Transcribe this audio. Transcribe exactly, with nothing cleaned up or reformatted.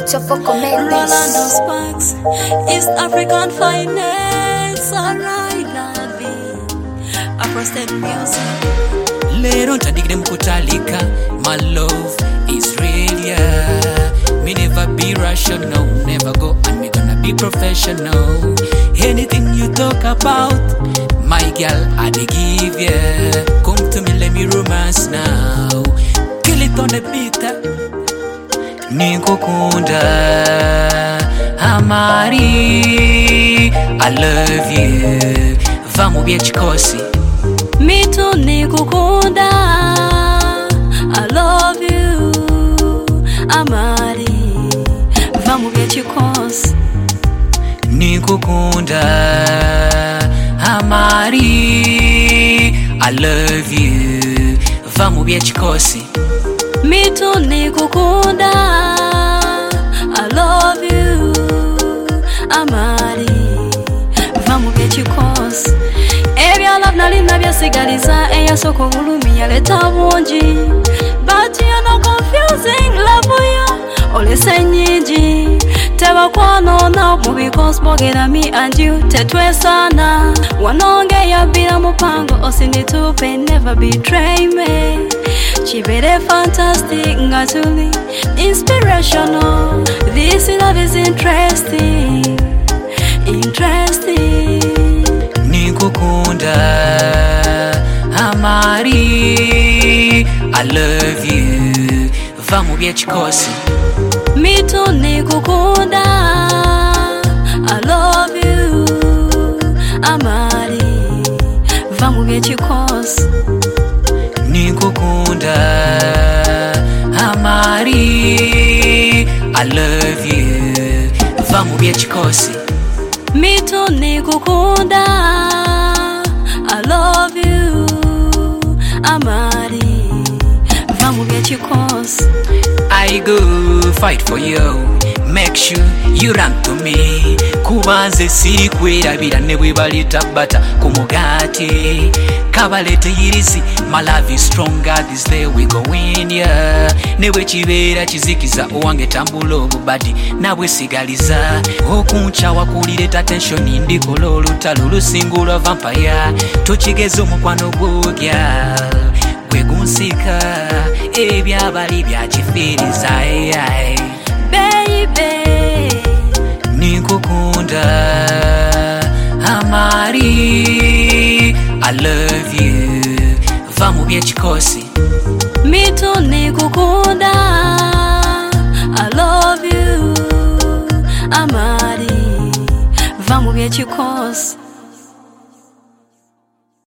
Chofoco Mendes. Rolando Sparks, East African finance. Alright, loving Afro-State music. Lero ntadigire mkutalika. My love is real, yeah. Me never be rational, never go and me gonna be professional. Anything you talk about, my girl, I dey give, yeah. Come to me, let me romance now. Kill it on the beat, Nikukunda Amari, I love you. Vamos bia chikosi. Me too nikukunda, I love you. Amari, vamos bia chikosi. Nikukunda Amari, I love you. Vamos bia chikosi. Me too nikukunda, I love you. Amari, vamos bia chikosi. Ebya love nalinda byasigaliza eyasoko bulumi yaleta bungi. But you're not confusing love yo olese nyingi. Tebakwano na mu because bogera me and you tetwesana. Wanonge yabira mupango osinitupe never betray me. Chibere fantastic ngatuli inspirational. This love is interesting, interesting. Nikukunda Amari, I love you. Vamos bia chikosi. Me too nikukunda, I love you. Amari, vamos bia chikosi. Nikukunda Amari, I love you. Vamos bia chikosi. Me too nikukunda, I love you. Amari, vamos bia chikosi. I go fight for you. Make sure you run to me. Kubanze siri kwerabira ne bwebali tabata kumugati. Kabalete yirizi, my love is stronger. This day we go win, yeah. Newe chibera chizikiza owange tambulo bubadi nabwe sigaliza. Okuncha wakulireta tension ndikola olutalo lusingula vampire. Tochigezo mukwano gwogya gwegunsika ebyabali byakifiriza ay baby. Nikukunda Amari, I love you. Vamos bia chikosi. Me too nikukunda, I love you. Amari, vamos bia chikosi.